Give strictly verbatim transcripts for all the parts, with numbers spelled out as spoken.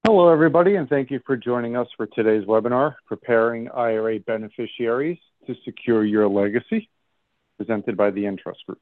Hello, everybody, and thank you for joining us for today's webinar, Preparing I R A Beneficiaries to Secure Your Legacy, presented by the Entrust Group.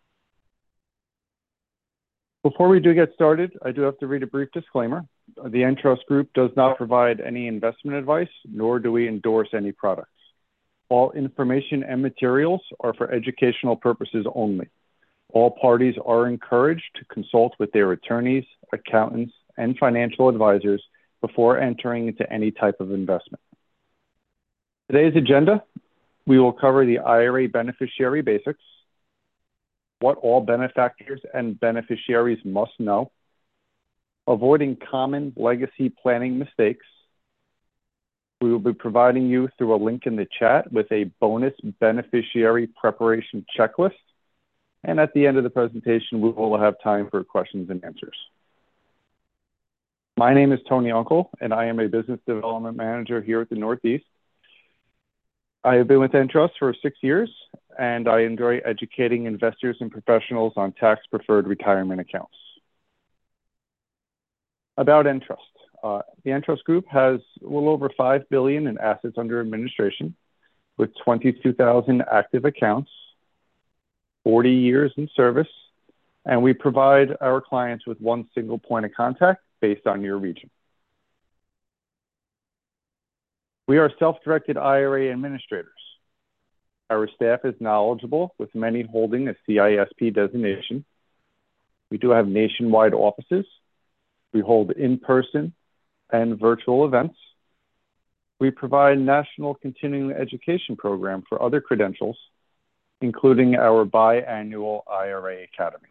Before we do get started, I do have to read a brief disclaimer. The Entrust Group does not provide any investment advice, nor do we endorse any products. All information and materials are for educational purposes only. All parties are encouraged to consult with their attorneys, accountants, and financial advisors before entering into any type of investment. Today's agenda, we will cover the I R A beneficiary basics, what all benefactors and beneficiaries must know, avoiding common legacy planning mistakes. We will be providing you through a link in the chat with a bonus beneficiary preparation checklist. And at the end of the presentation, we will have time for questions and answers. My name is Tony Uncle, and I am a business development manager here at the Northeast. I have been with Entrust for six years, and I enjoy educating investors and professionals on tax-preferred retirement accounts. About Entrust. Uh, the Entrust Group has a little over five billion dollars in assets under administration, with twenty-two thousand active accounts, forty years in service, and we provide our clients with one single point of contact based on your region. We are self-directed I R A administrators. Our staff is knowledgeable, with many holding a C I S P designation. We do have nationwide offices. We hold in-person and virtual events. We provide national continuing education program for other credentials, including our biannual I R A Academy.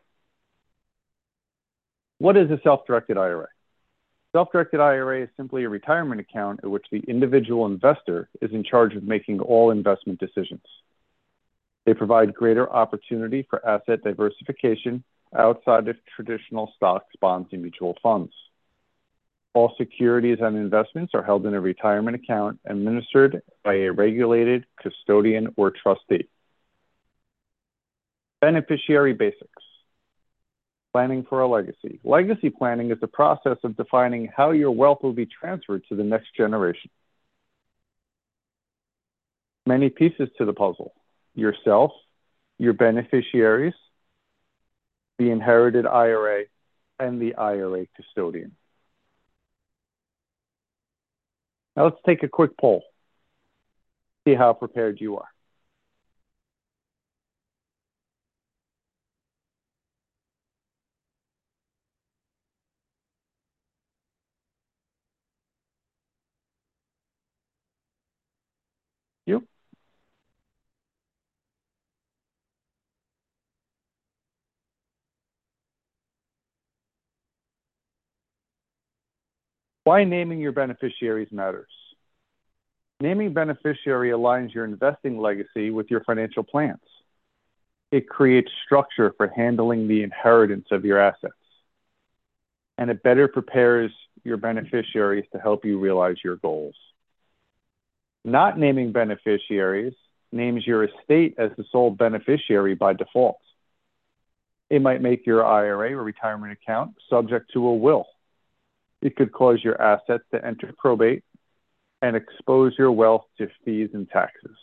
What is a self-directed I R A? Self-directed I R A is simply a retirement account in which the individual investor is in charge of making all investment decisions. They provide greater opportunity for asset diversification outside of traditional stocks, bonds, and mutual funds. All securities and investments are held in a retirement account administered by a regulated custodian or trustee. Beneficiary basics. Planning for a legacy. Legacy planning is the process of defining how your wealth will be transferred to the next generation. Many pieces to the puzzle. Yourself, your beneficiaries, the inherited I R A, and the I R A custodian. Now let's take a quick poll. See how prepared you are. You? Why naming your beneficiaries matters. Naming beneficiary aligns your investing legacy with your financial plans. It creates structure for handling the inheritance of your assets. And it better prepares your beneficiaries to help you realize your goals. Not naming beneficiaries names your estate as the sole beneficiary by default. It might make your I R A or retirement account subject to a will. It could cause your assets to enter probate and expose your wealth to fees and taxes.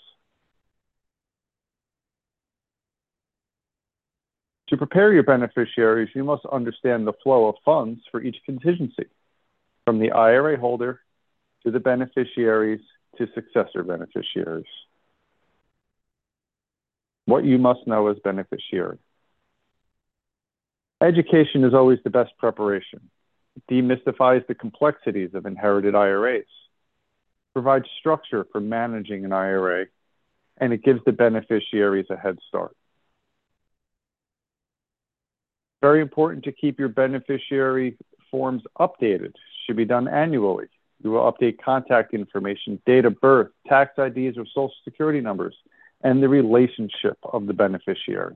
To prepare your beneficiaries, you must understand the flow of funds for each contingency, from the I R A holder to the beneficiaries to successor beneficiaries. What you must know as beneficiary. Education is always the best preparation. It demystifies the complexities of inherited I R As, provides structure for managing an I R A, and it gives the beneficiaries a head start. Very important to keep your beneficiary forms updated. Should be done annually. You will update contact information, date of birth, tax I Ds or social security numbers, and the relationship of the beneficiary.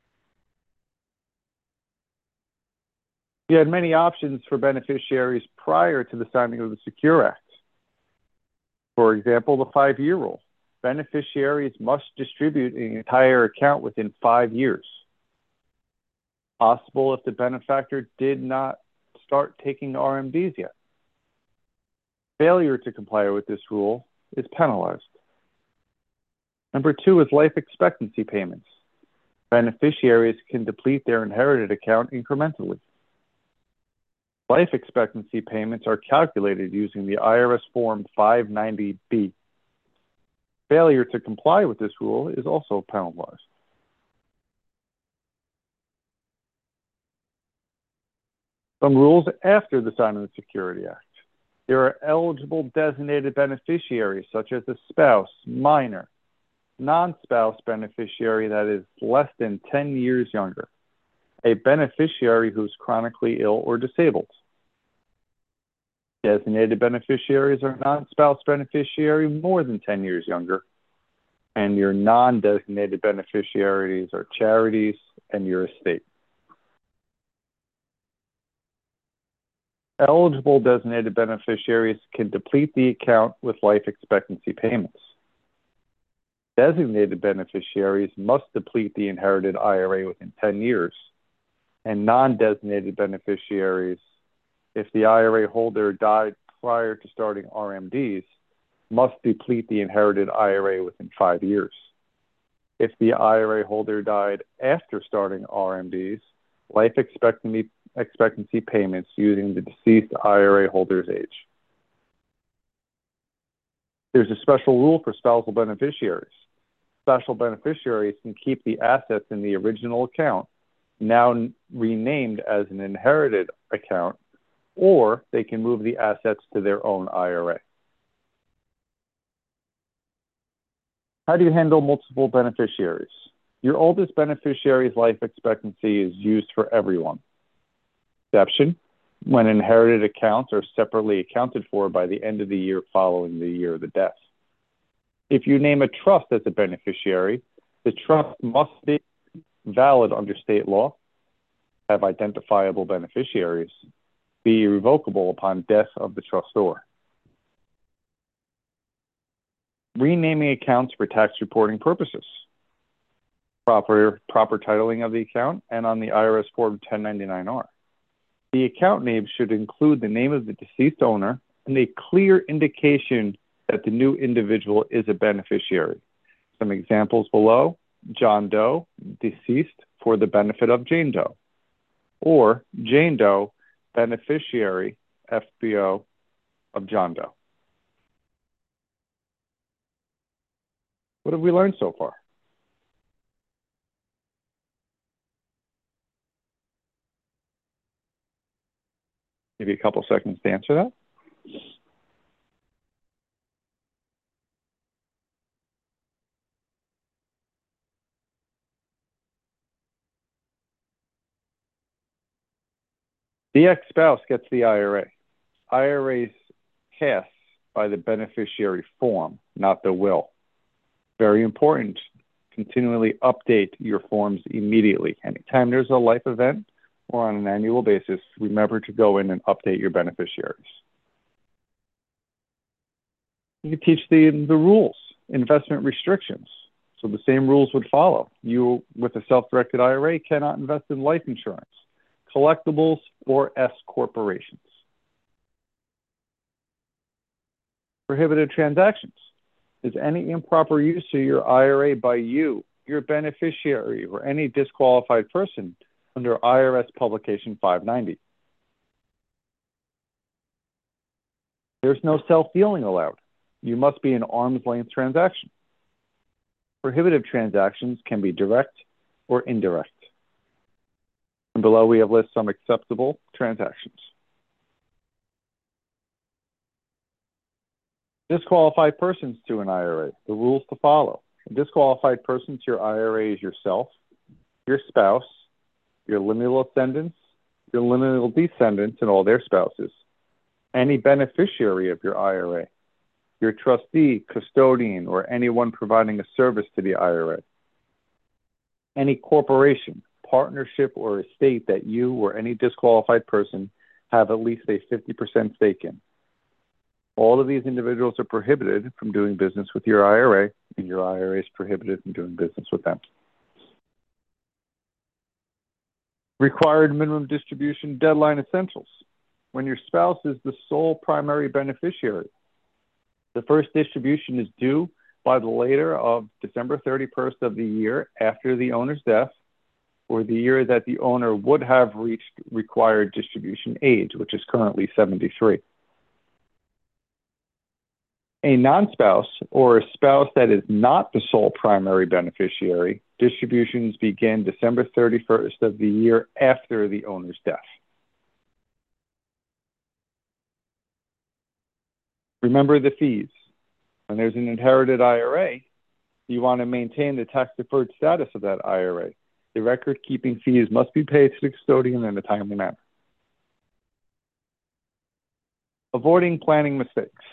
You had many options for beneficiaries prior to the signing of the SECURE Act. For example, the five-year rule. Beneficiaries must distribute an entire account within five years. Possible if the benefactor did not start taking R M Ds yet. Failure to comply with this rule is penalized. Number two is life expectancy payments. Beneficiaries can deplete their inherited account incrementally. Life expectancy payments are calculated using the I R S Form five ninety B. Failure to comply with this rule is also penalized. Some rules after the signing of the Security Act. There are eligible designated beneficiaries such as a spouse, minor, non-spouse beneficiary that is less than ten years younger, a beneficiary who's chronically ill or disabled. Designated beneficiaries are non-spouse beneficiary more than ten years younger, and your non-designated beneficiaries are charities and your estate. Eligible designated beneficiaries can deplete the account with life expectancy payments. Designated beneficiaries must deplete the inherited I R A within ten years, and non-designated beneficiaries, if the I R A holder died prior to starting R M Ds, must deplete the inherited I R A within five years. If the I R A holder died after starting R M Ds, life expectancy, expectancy payments using the deceased I R A holder's age. There's a special rule for spousal beneficiaries. Special beneficiaries can keep the assets in the original account, now renamed as an inherited account, or they can move the assets to their own I R A. How do you handle multiple beneficiaries? Your oldest beneficiary's life expectancy is used for everyone. Exception, when inherited accounts are separately accounted for by the end of the year following the year of the death. If you name a trust as a beneficiary, the trust must be valid under state law, have identifiable beneficiaries, be irrevocable upon death of the trustor. Renaming accounts for tax reporting purposes. Proper, proper titling of the account and on the I R S Form ten ninety-nine R. The account name should include the name of the deceased owner and a clear indication that the new individual is a beneficiary. Some examples below: John Doe, deceased, for the benefit of Jane Doe. Or Jane Doe, beneficiary, F B O, of John Doe. What have we learned so far? Give you a couple seconds to answer that. The ex-spouse gets the I R A. I R As passed by the beneficiary form, not the will. Very important. Continually update your forms immediately. Anytime there's a life event or on an annual basis, remember to go in and update your beneficiaries. You can teach the, the rules, investment restrictions. So the same rules would follow. You, with a self-directed I R A, cannot invest in life insurance, collectibles, or S corporations. Prohibited transactions is any improper use of your I R A by you, your beneficiary, or any disqualified person under I R S Publication five ninety. There's no self-dealing allowed. You must be an arm's length transaction. Prohibited transactions can be direct or indirect. And below we have listed some acceptable transactions. Disqualified persons to an I R A, the rules to follow. A disqualified person to your I R A is yourself, your spouse, your lineal ascendants, your lineal descendants and all their spouses, any beneficiary of your I R A, your trustee, custodian, or anyone providing a service to the I R A, any corporation, partnership, or estate that you or any disqualified person have at least a fifty percent stake in. All of these individuals are prohibited from doing business with your I R A, and your I R A is prohibited from doing business with them. Required minimum distribution deadline essentials. when your spouse is the sole primary beneficiary. The first distribution is due by the later of December thirty-first of the year after the owner's death, or the year that the owner would have reached required distribution age, which is currently seventy-three. A non-spouse or a spouse that is not the sole primary beneficiary, distributions begin December thirty-first of the year after the owner's death. Remember the fees. When there's an inherited I R A, you want to maintain the tax-deferred status of that I R A. The record-keeping fees must be paid to the custodian in a timely manner. Avoiding planning mistakes.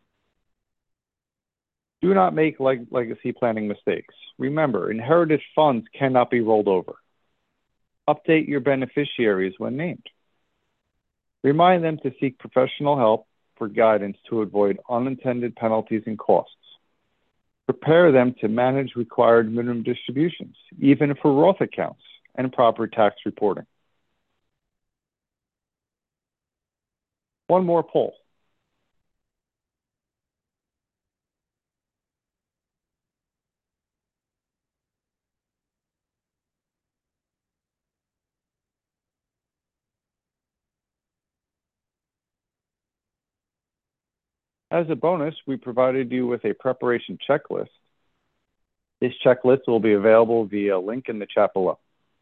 Do not make leg legacy planning mistakes. Remember, inherited funds cannot be rolled over. Update your beneficiaries when named. Remind them to seek professional help for guidance to avoid unintended penalties and costs. Prepare them to manage required minimum distributions, even for Roth accounts, and proper tax reporting. One more poll. As a bonus, we provided you with a preparation checklist. This checklist will be available via a link in the chat below.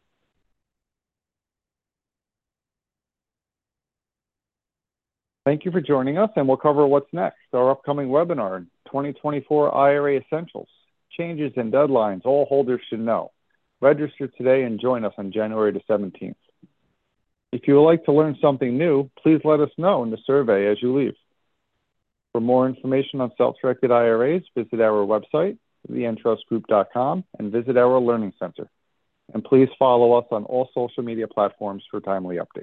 Thank you for joining us, and we'll cover what's next. Our upcoming webinar, twenty twenty-four I R A Essentials, Changes and Deadlines All Holders Should Know. Register today and join us on January the seventeenth. If you would like to learn something new, please let us know in the survey as you leave. For more information on self-directed I R As, visit our website, the entrust group dot com, and visit our Learning Center. And please follow us on all social media platforms for timely updates.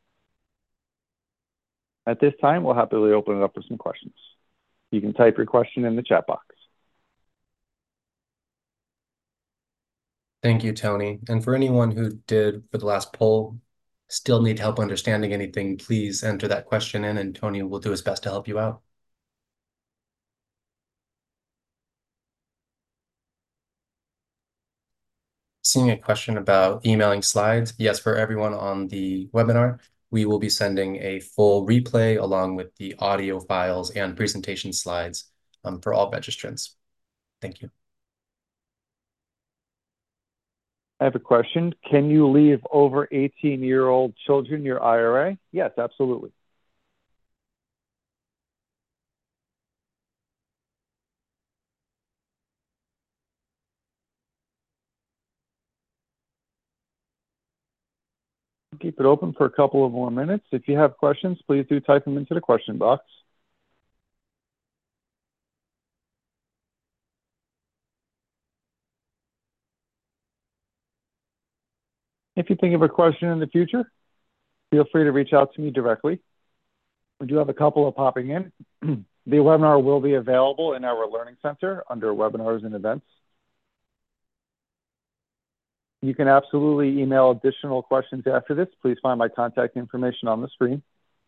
At this time, we'll happily open it up for some questions. You can type your question in the chat box. Thank you, Tony. And for anyone who did, for the last poll, still need help understanding anything, please enter that question in and Tony will do his best to help you out. Seeing a question about emailing slides. Yes, for everyone on the webinar, we will be sending a full replay along with the audio files and presentation slides um, for all registrants. Thank you. I have a question. Can you leave over eighteen-year-old children your I R A? Yes, absolutely. Keep it open for a couple of more minutes. If you have questions, please do type them into the question box. If you think of a question in the future, feel free to reach out to me directly. We do have a couple of popping in. The webinar will be available in our Learning Center under Webinars and Events. You can absolutely email additional questions after this. Please find my contact information on the screen.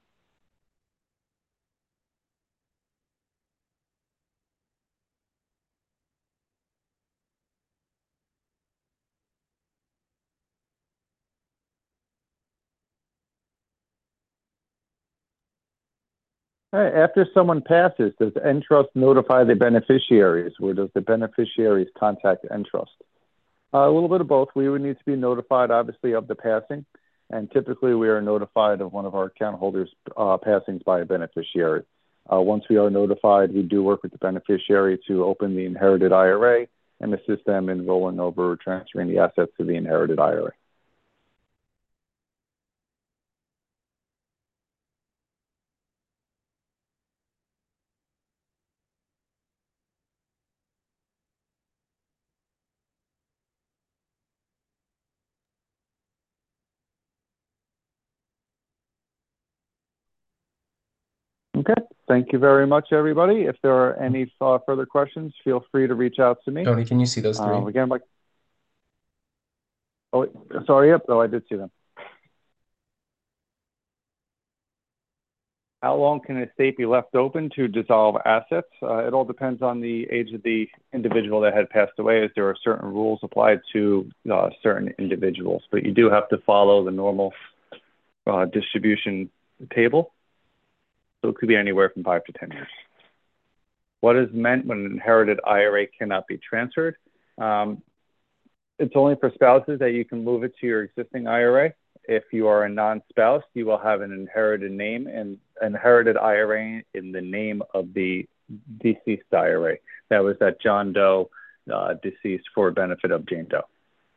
All right, after someone passes, does Entrust notify the beneficiaries, or does the beneficiaries contact Entrust? Uh, a little bit of both. We would need to be notified, obviously, of the passing, and typically we are notified of one of our account holders' uh, passings by a beneficiary. Uh, once we are notified, we do work with the beneficiary to open the inherited I R A and assist them in rolling over or transferring the assets to the inherited I R A. Okay, thank you very much, everybody. If there are any uh, further questions, feel free to reach out to me. Tony, can you see those three? Um, again, like, oh, sorry, yep, oh, I did see them. How long can an estate be left open to dissolve assets? Uh, it all depends on the age of the individual that had passed away, as there are certain rules applied to uh, certain individuals. But you do have to follow the normal uh, distribution table. So it could be anywhere from five to ten years. What is meant when an inherited I R A cannot be transferred? Um, it's only for spouses that you can move it to your existing I R A. If you are a non-spouse, you will have an inherited name and inherited I R A in the name of the deceased I R A. That was that John Doe uh, deceased for benefit of Jane Doe.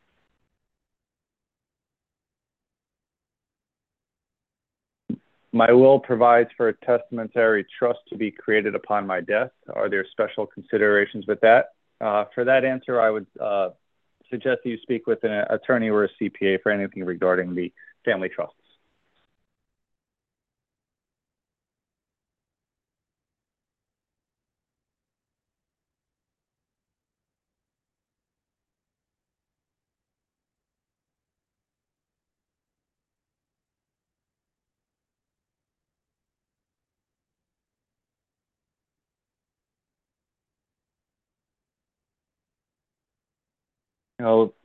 My will provides for a testamentary trust to be created upon my death. Are there special considerations with that? Uh, for that answer, I would uh, suggest that you speak with an attorney or a C P A for anything regarding the family trusts. You know,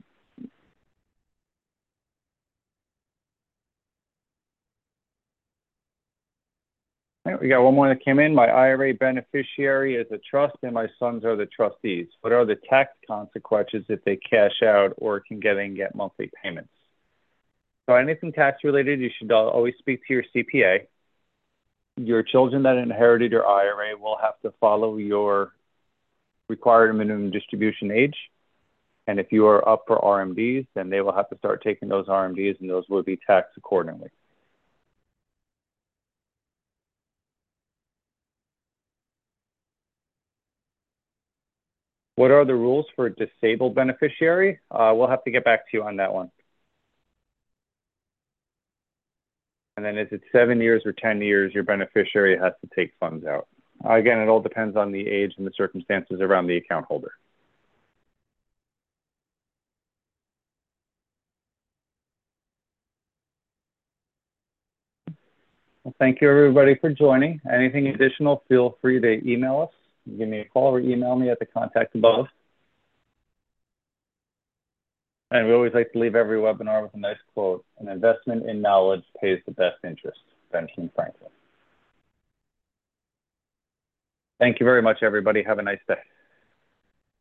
we got one more that came in. My I R A beneficiary is a trust and my sons are the trustees. What are the tax consequences if they cash out or can get and get monthly payments? So anything tax related, you should always speak to your C P A. Your children that inherited your I R A will have to follow your required minimum distribution age. And if you are up for R M Ds, then they will have to start taking those R M Ds and those will be taxed accordingly. What are the rules for a disabled beneficiary? Uh, we'll have to get back to you on that one. And then is it seven years or ten years, your beneficiary has to take funds out? Uh, again, it all depends on the age and the circumstances around the account holder. Well, thank you everybody for joining. Anything additional, feel free to email us. Give me a call or email me at the contact above. And we always like to leave every webinar with a nice quote: an investment in knowledge pays the best interest. Benjamin Franklin. Thank you very much, everybody. Have a nice day.